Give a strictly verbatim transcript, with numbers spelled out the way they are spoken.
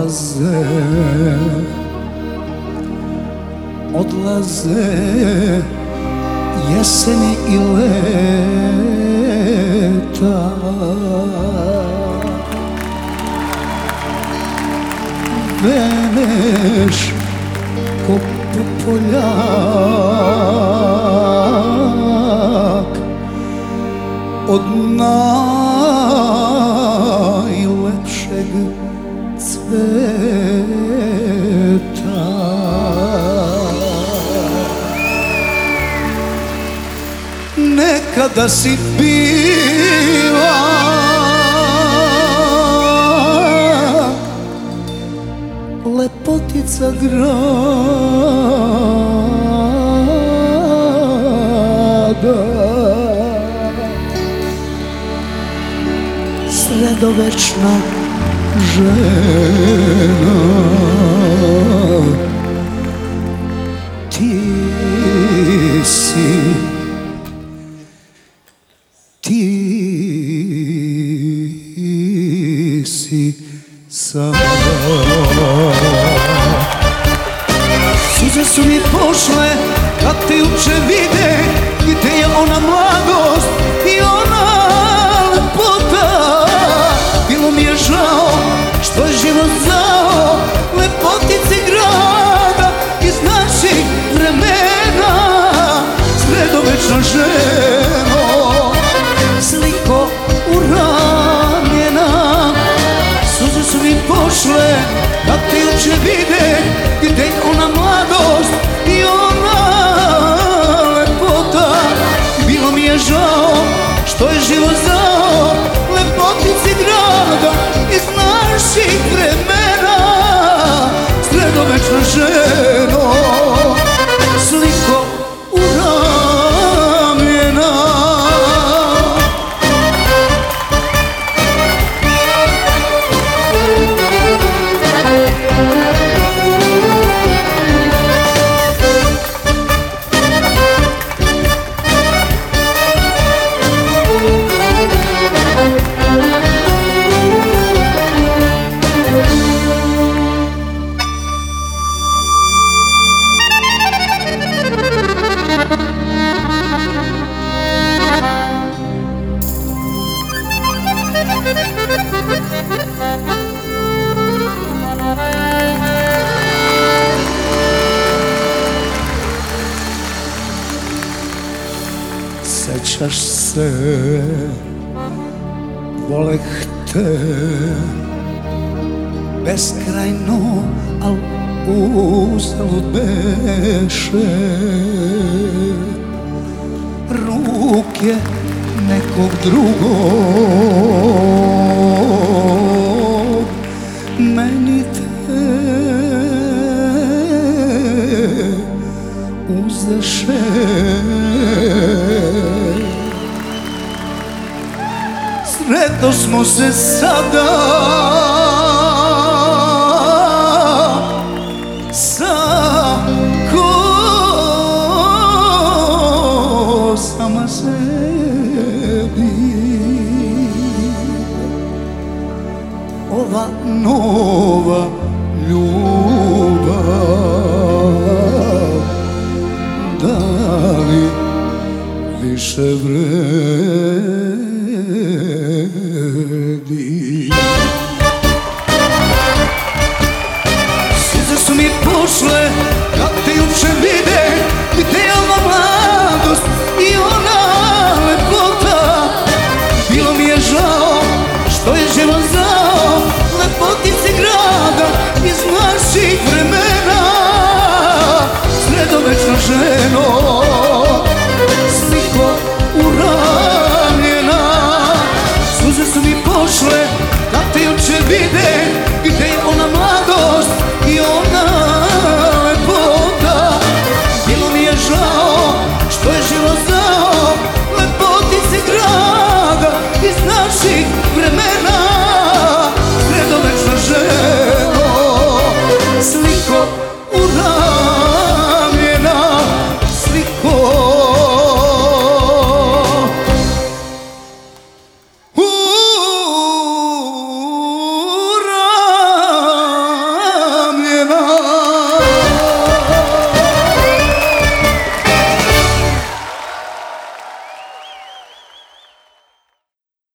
odlaze, odlaze jeseni i leta. Veneš ko Popoljak od najlepšeg cveta. Nekada si bila lepotica grada, sredovečna žena. Ti si, ti si sada. Suze su mi pošle kad te juče vide, gde je ona mladost i ona lepota. Bilo mi je žao što je život zao lepotice grada iz naših vremena. Sredovečna ženo, sliko uranjena. Suze su mi pošle kad te juče vide, gde je ona mladost i ona lepota. Bilo mi je žao što je život zao lepotici grada iz naših vremena. Sredovečna ženo, sliko uramljena. Sećaš se, voleh te beskrajno, al uzalud beše. Ruke nekog drugog meni te uzeše. Sretno smo se sada sa kosama sebi. Ova nova ljubav, da li više vredi? Suze su mi pošle kad te juče vide, gde je ona mladost i ona lepota. Bilo mi je žao što je život zao lepotice grada iz naših vremena. Sredovečna ženo, sliko uranjena. Suze su mi pošle kad te juče vide,